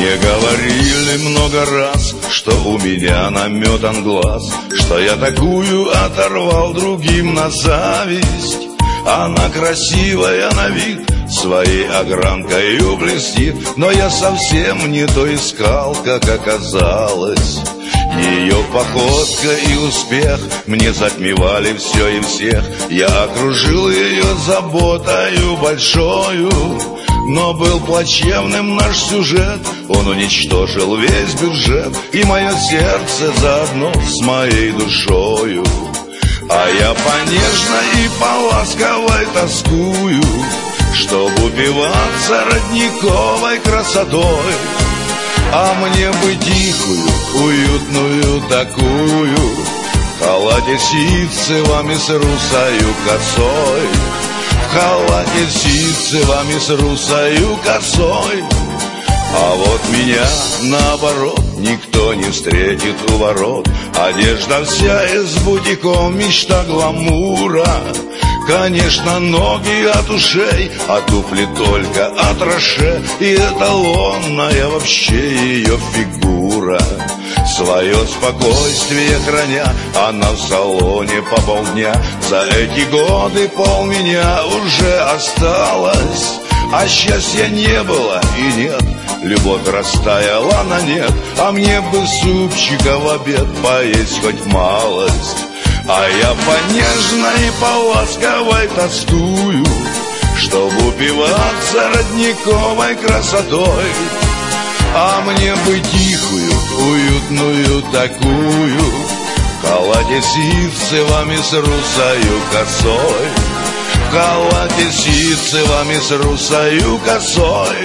Мне говорили много раз, что у меня наметан глаз, что я такую оторвал другим на зависть. Она красивая на вид, своей огранкою блестит, но я совсем не то искал, как оказалось. Ее походка и успех мне затмевали все и всех. Я окружил ее заботою большою, но был плачевным наш сюжет. Он уничтожил весь бюджет и мое сердце заодно с моей душою. А я по нежной и по ласковой тоскую, чтоб упиваться родниковой красотой. А мне бы тихую, уютную такую, в халате ситцевом и с русою косой, в халате ситцевом и с русою косой. А вот меня, наоборот, никто не встретит у ворот. Одежда вся из бутиков, мечта гламура. Конечно, ноги от ушей, а туфли только от роше. И эталонная вообще ее фигура. Свое спокойствие храня, она в салоне по полдня. За эти годы полменя уже осталось, а счастья не было и нет, любовь растаяла на нет. А мне бы супчика в обед поесть хоть малость. А я по нежной и по ласковой тоскую, чтоб упиваться родниковой красотой. А мне бы тихую, уютную такую, в халате ситцевом и с русою косой, в халате ситцевом и с русою косой.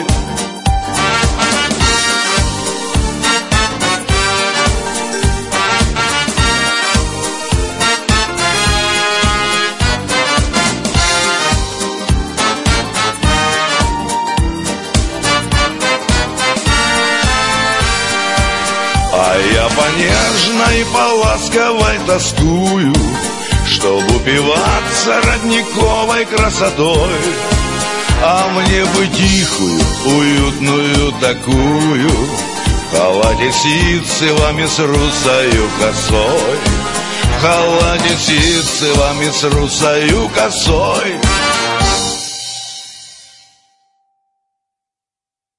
А я по нежной и по ласковой тоскую, чтоб упиваться родниковой красотой. А мне бы тихую, уютную такую, в халате ситцевом и с русою косой, в халате ситцевом и с русою косой.